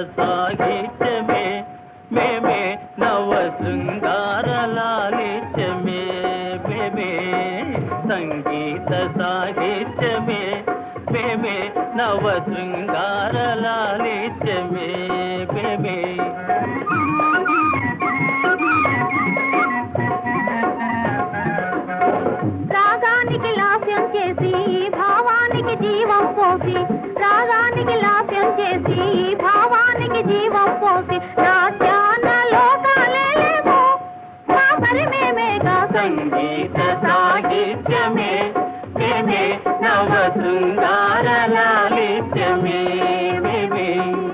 సాహిత్యమే మేమే నవ శృంగార లాలిత్యమే మేమే సంగీత సాహిత్యమే మేమే నవ శృంగార లాలిత్యమే మేమే రాగానికి లాస్యం చేసి భావానికి జీవం పోసి రాగానికి లాస్యం చేసి భావానికి జీవం పోసి రాజ్యాన లోకాలేమో మా మరి మేమేగా సంగీత సాహిత్యమే మేమే నవ శృంగార లాలిత్యమే మేమే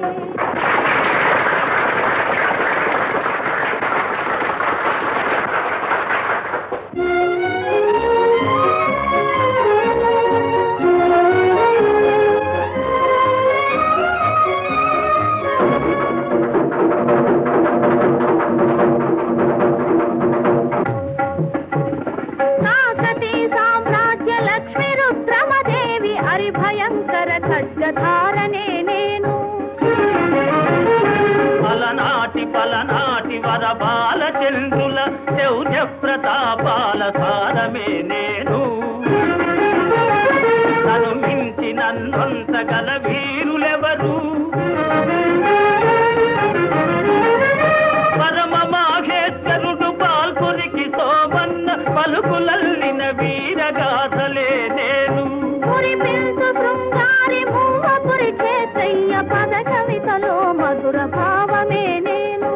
భయంకర ఖడ్గధారనే నేను పలనాటి వరబాల చంద్రుల శౌర్య ప్రతాపాల సారమే నేను నన్ను మించి నన్నంతగల వీరులెవరు పరమ మాఘేశ్వరుడు పాల్పురికి సోమన్న పలుకులల్లిన వీరగాథలే నేను శృంగారి మూవపురి చేతయ్య పద కవితలో మధుర భావమే నేను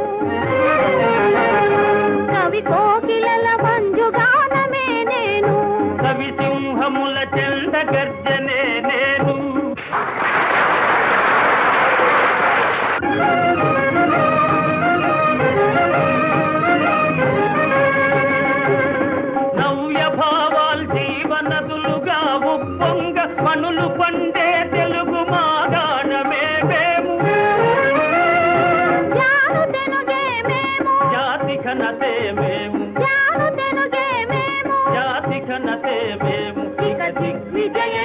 కవి కోకిలల మంజుగానమే నేను కవి సింహముల చెండ గర్జనే నేను నవ్య భావాల్ జీవనదులుగా ఉప్పొంగ మనులు పండే తెలుగు మాగాణమే మేము జాతి ఘనతే మేము జాతి ఘనతే మేము ఇక దిగ్విజయ